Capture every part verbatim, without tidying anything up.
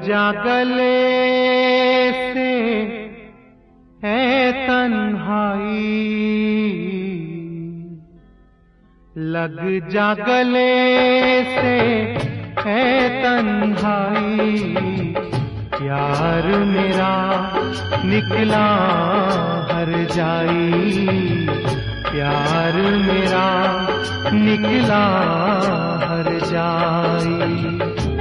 जा गले से है तन्हाई, लग जा गले से है तन्हाई, प्यार मेरा निकला हर जाई, प्यार मेरा निकला हर जाई।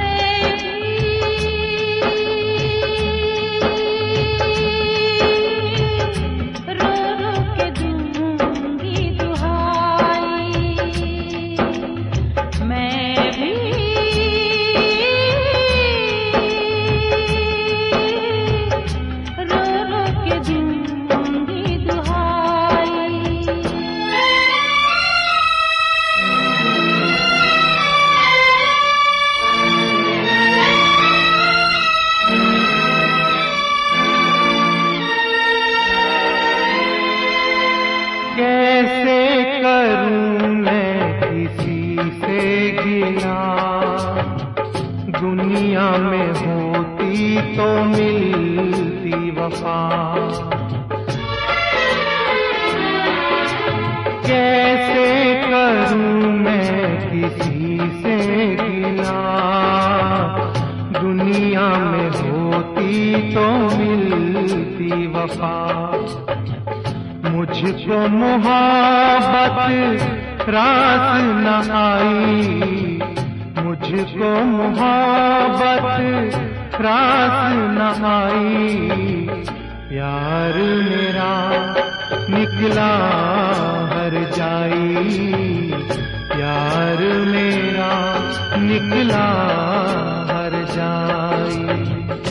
कैसे करूं मैं किसी से गिला, दुनिया में होती तो मिलती वफा। कैसे करूं मैं किसी से गिला, दुनिया में होती तो मिलती वफा। मुझको मोहब्बत रास न आई, मुझको मोहब्बत रास न आई, प्यार मेरा निकला हर जाई, प्यार मेरा निकला हर जाई।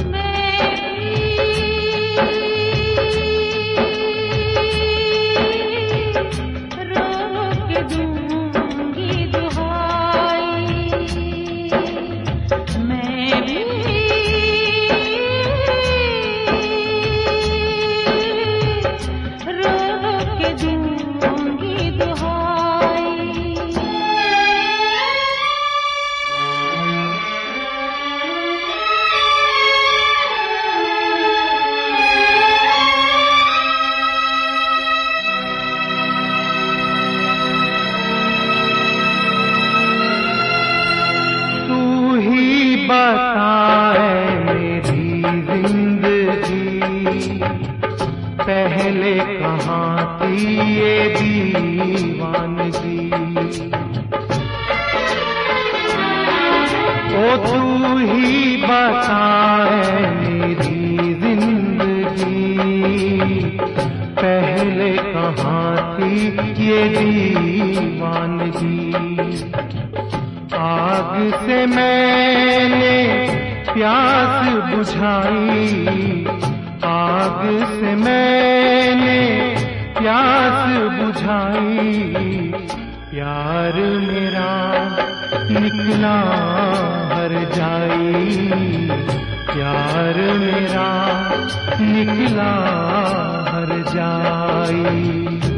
बताए मेरी जिंदगी पहले कहाँ थी ये दीवानगी, ओ तू ही बताए मेरी जिंदगी पहले कहाँ थी ये दीवानगी। आग से मैंने प्यास बुझाई, आग से मैंने प्यास बुझाई, प्यार मेरा निकला हर जाई, प्यार मेरा निकला हर जाई।